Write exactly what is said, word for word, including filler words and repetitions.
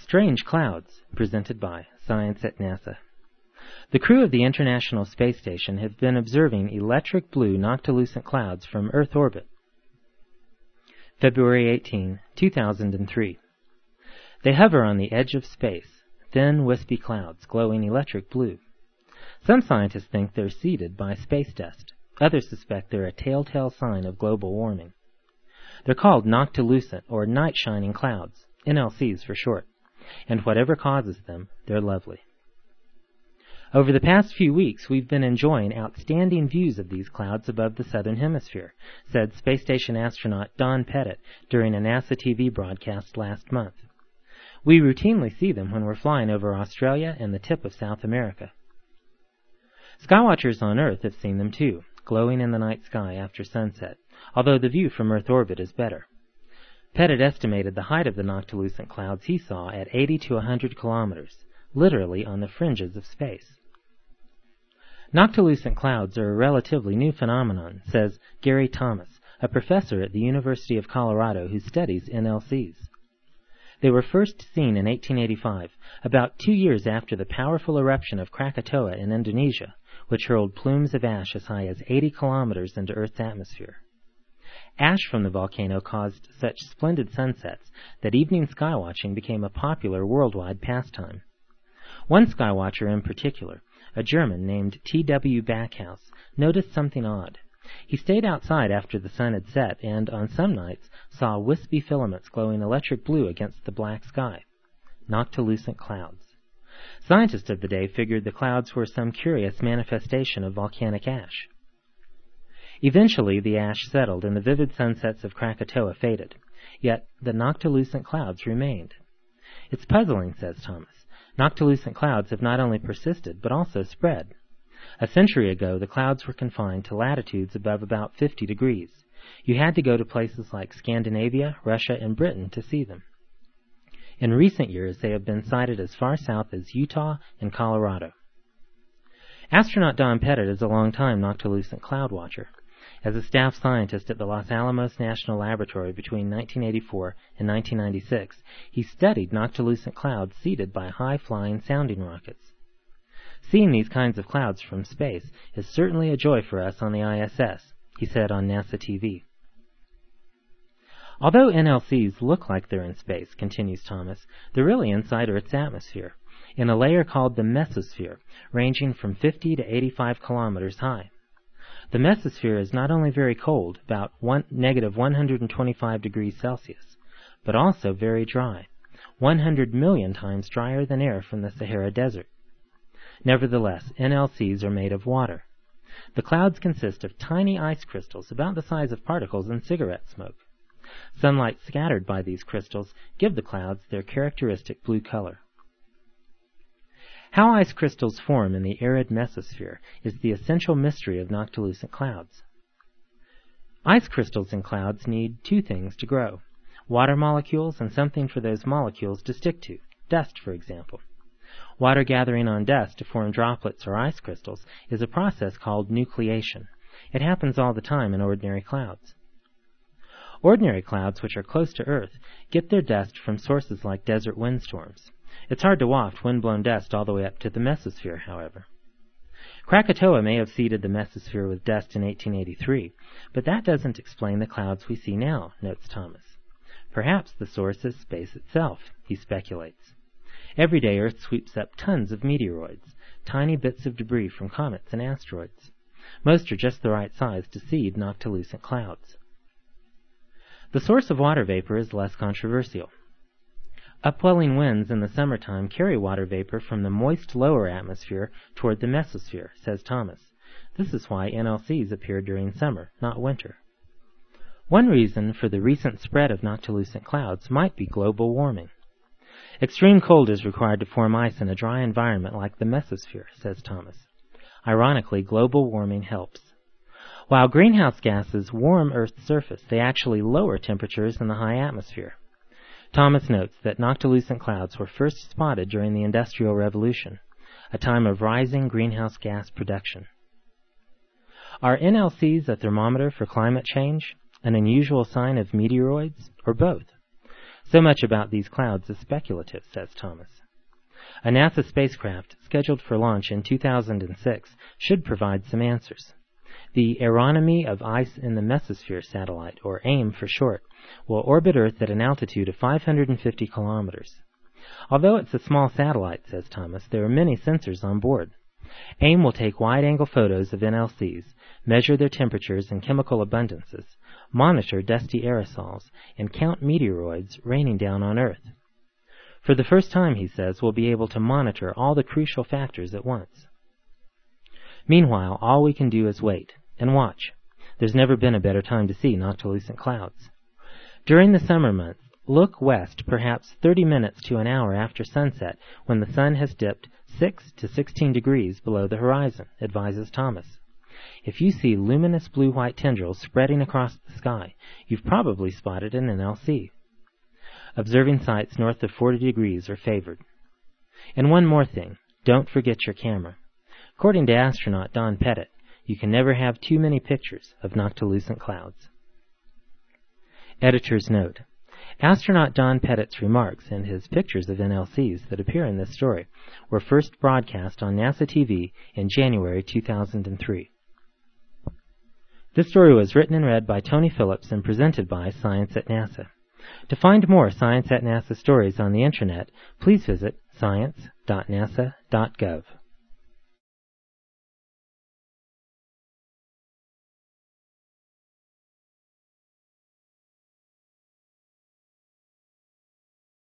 Strange Clouds, presented by Science at NASA. The crew of the International Space Station have been observing electric blue noctilucent clouds from Earth orbit. February eighteenth, two thousand three. They hover on the edge of space, thin, wispy clouds glowing electric blue. Some scientists think they're seeded by space dust. Others suspect they're a telltale sign of global warming. They're called noctilucent, or night-shining clouds, N L Cs for short, and whatever causes them, they're lovely. Over the past few weeks, we've been enjoying outstanding views of these clouds above the southern hemisphere, said Space Station astronaut Don Pettit during a NASA T V broadcast last month. We routinely see them when we're flying over Australia and the tip of South America. Skywatchers on Earth have seen them too, glowing in the night sky after sunset, although the view from Earth orbit is better. Pettit estimated the height of the noctilucent clouds he saw at eighty to one hundred kilometers, literally on the fringes of space. Noctilucent clouds are a relatively new phenomenon, says Gary Thomas, a professor at the University of Colorado who studies N L Cs. They were first seen in eighteen eighty-five, about two years after the powerful eruption of Krakatoa in Indonesia, which hurled plumes of ash as high as eighty kilometers into Earth's atmosphere. Ash from the volcano caused such splendid sunsets that evening skywatching became a popular worldwide pastime. One skywatcher in particular, a German named T W Backhaus, noticed something odd. He stayed outside after the sun had set and, on some nights, saw wispy filaments glowing electric blue against the black sky. Noctilucent clouds. Scientists of the day figured the clouds were some curious manifestation of volcanic ash. Eventually the ash settled and the vivid sunsets of Krakatoa faded, yet the noctilucent clouds remained. It's puzzling, says Thomas. Noctilucent clouds have not only persisted, but also spread. A century ago, the clouds were confined to latitudes above about fifty degrees. You had to go to places like Scandinavia, Russia, and Britain to see them. In recent years, they have been sighted as far south as Utah and Colorado. Astronaut Don Pettit is a long-time noctilucent cloud watcher. As a staff scientist at the Los Alamos National Laboratory between nineteen eighty-four and nineteen ninety-six, he studied noctilucent clouds seeded by high-flying sounding rockets. Seeing these kinds of clouds from space is certainly a joy for us on the I S S, he said on NASA T V. Although N L Cs look like they're in space, continues Thomas, they're really inside Earth's atmosphere, in a layer called the mesosphere, ranging from fifty to eighty-five kilometers high. The mesosphere is not only very cold, about one, negative one hundred twenty-five degrees Celsius, but also very dry, one hundred million times drier than air from the Sahara Desert. Nevertheless, N L Cs are made of water. The clouds consist of tiny ice crystals about the size of particles in cigarette smoke. Sunlight scattered by these crystals give the clouds their characteristic blue color. How ice crystals form in the arid mesosphere is the essential mystery of noctilucent clouds. Ice crystals in clouds need two things to grow: water molecules and something for those molecules to stick to, dust, for example. Water gathering on dust to form droplets or ice crystals is a process called nucleation. It happens all the time in ordinary clouds. Ordinary clouds, which are close to Earth, get their dust from sources like desert windstorms. It's hard to waft wind-blown dust all the way up to the mesosphere, however. Krakatoa may have seeded the mesosphere with dust in eighteen eighty-three, but that doesn't explain the clouds we see now, notes Thomas. Perhaps the source is space itself, he speculates. Every day Earth sweeps up tons of meteoroids, tiny bits of debris from comets and asteroids. Most are just the right size to seed noctilucent clouds. The source of water vapor is less controversial. Upwelling winds in the summertime carry water vapor from the moist lower atmosphere toward the mesosphere, says Thomas. This is why N L Cs appear during summer, not winter. One reason for the recent spread of noctilucent clouds might be global warming. Extreme cold is required to form ice in a dry environment like the mesosphere, says Thomas. Ironically, global warming helps. While greenhouse gases warm Earth's surface, they actually lower temperatures in the high atmosphere. Thomas notes that noctilucent clouds were first spotted during the Industrial Revolution, a time of rising greenhouse gas production. Are N L Cs a thermometer for climate change, an unusual sign of meteoroids, or both? So much about these clouds is speculative, says Thomas. A NASA spacecraft scheduled for launch in two thousand six should provide some answers. The Aeronomy of Ice in the Mesosphere satellite, or AIM for short, will orbit Earth at an altitude of five hundred fifty kilometers. Although it's a small satellite, says Thomas, there are many sensors on board. AIM will take wide-angle photos of N L Cs, measure their temperatures and chemical abundances, monitor dusty aerosols, and count meteoroids raining down on Earth. For the first time, he says, we'll be able to monitor all the crucial factors at once. Meanwhile, all we can do is wait and watch. There's never been a better time to see noctilucent clouds. During the summer months, look west perhaps thirty minutes to an hour after sunset when the sun has dipped six to sixteen degrees below the horizon, advises Thomas. If you see luminous blue-white tendrils spreading across the sky, you've probably spotted an N L C. Observing sites north of forty degrees are favored. And one more thing, don't forget your camera. According to astronaut Don Pettit, you can never have too many pictures of noctilucent clouds. Editor's note. Astronaut Don Pettit's remarks and his pictures of N L Cs that appear in this story were first broadcast on NASA T V in January two thousand three. This story was written and read by Tony Phillips and presented by Science at NASA. To find more Science at NASA stories on the Internet, please visit science dot nasa dot gov.